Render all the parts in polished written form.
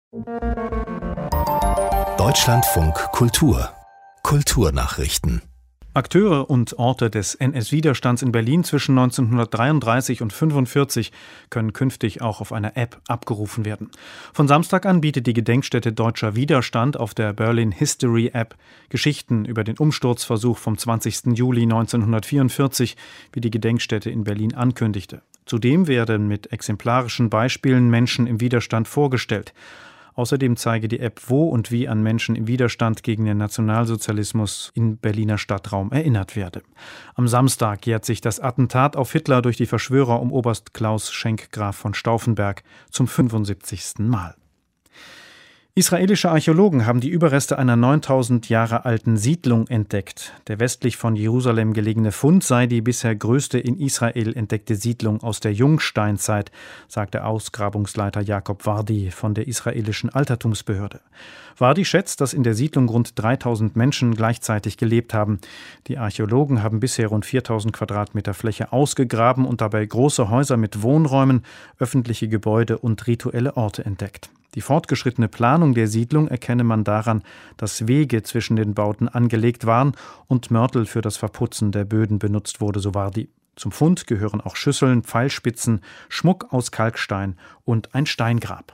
Deutschlandfunk Kultur. Kulturnachrichten. Akteure und Orte des NS-Widerstands in Berlin zwischen 1933 und 1945 können künftig auch auf einer App abgerufen werden. Von Samstag an bietet die Gedenkstätte Deutscher Widerstand auf der Berlin History App Geschichten über den Umsturzversuch vom 20. Juli 1944, wie die Gedenkstätte in Berlin ankündigte. Zudem werden mit exemplarischen Beispielen Menschen im Widerstand vorgestellt. Außerdem zeige die App, wo und wie an Menschen im Widerstand gegen den Nationalsozialismus im Berliner Stadtraum erinnert werde. Am Samstag jährt sich das Attentat auf Hitler durch die Verschwörer um Oberst Klaus Schenk Graf von Stauffenberg zum 75. Mal. Israelische Archäologen haben die Überreste einer 9000 Jahre alten Siedlung entdeckt. Der westlich von Jerusalem gelegene Fund sei die bisher größte in Israel entdeckte Siedlung aus der Jungsteinzeit, sagte Ausgrabungsleiter Jakob Wardi von der israelischen Altertumsbehörde. Wardi schätzt, dass in der Siedlung rund 3000 Menschen gleichzeitig gelebt haben. Die Archäologen haben bisher rund 4000 Quadratmeter Fläche ausgegraben und dabei große Häuser mit Wohnräumen, öffentliche Gebäude und rituelle Orte entdeckt. Die fortgeschrittene Planung der Siedlung erkenne man daran, dass Wege zwischen den Bauten angelegt waren und Mörtel für das Verputzen der Böden benutzt wurde, so Wardi. Zum Fund gehören auch Schüsseln, Pfeilspitzen, Schmuck aus Kalkstein und ein Steingrab.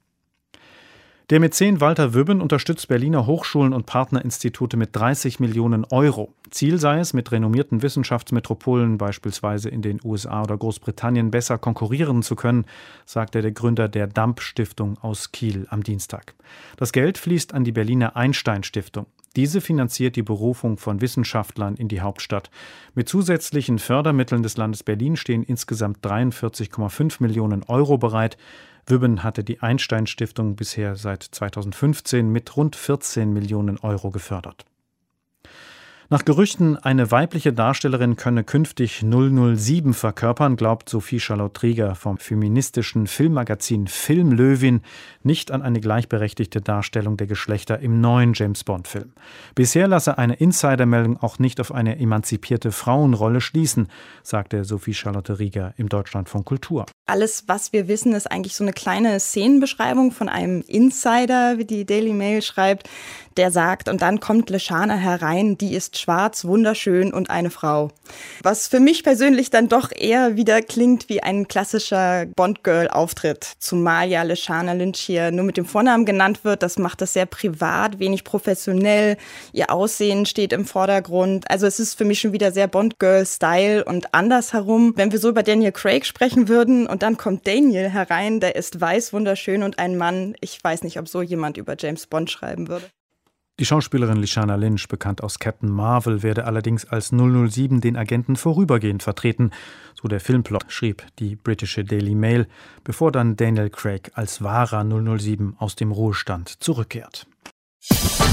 Der Mäzen Walter Wübben unterstützt Berliner Hochschulen und Partnerinstitute mit 30 Millionen Euro. Ziel sei es, mit renommierten Wissenschaftsmetropolen, beispielsweise in den USA oder Großbritannien, besser konkurrieren zu können, sagte der Gründer der DAMP-Stiftung aus Kiel am Dienstag. Das Geld fließt an die Berliner Einstein-Stiftung. Diese finanziert die Berufung von Wissenschaftlern in die Hauptstadt. Mit zusätzlichen Fördermitteln des Landes Berlin stehen insgesamt 43,5 Millionen Euro bereit. Wübben hatte die Einstein-Stiftung bisher seit 2015 mit rund 14 Millionen Euro gefördert. Nach Gerüchten, eine weibliche Darstellerin könne künftig 007 verkörpern, glaubt Sophie Charlotte Rieger vom feministischen Filmmagazin Filmlöwin nicht an eine gleichberechtigte Darstellung der Geschlechter im neuen James-Bond-Film. Bisher lasse eine Insidermeldung auch nicht auf eine emanzipierte Frauenrolle schließen, sagte Sophie Charlotte Rieger im Deutschlandfunk Kultur. Alles, was wir wissen, ist eigentlich so eine kleine Szenenbeschreibung von einem Insider, wie die Daily Mail schreibt, der sagt, und dann kommt Leshana herein, die ist schwarz, wunderschön und eine Frau. Was für mich persönlich dann doch eher wieder klingt wie ein klassischer Bond-Girl-Auftritt. Zumal ja Leshana Lynch hier nur mit dem Vornamen genannt wird, das macht das sehr privat, wenig professionell. Ihr Aussehen steht im Vordergrund. Also es ist für mich schon wieder sehr Bond-Girl-Style und andersherum. Wenn wir so über Daniel Craig sprechen würden und dann kommt Daniel herein, der ist weiß, wunderschön und ein Mann. Ich weiß nicht, ob so jemand über James Bond schreiben würde. Die Schauspielerin Leshana Lynch, bekannt aus Captain Marvel, werde allerdings als 007 den Agenten vorübergehend vertreten, so der Filmplot, schrieb die britische Daily Mail, bevor dann Daniel Craig als wahrer 007 aus dem Ruhestand zurückkehrt.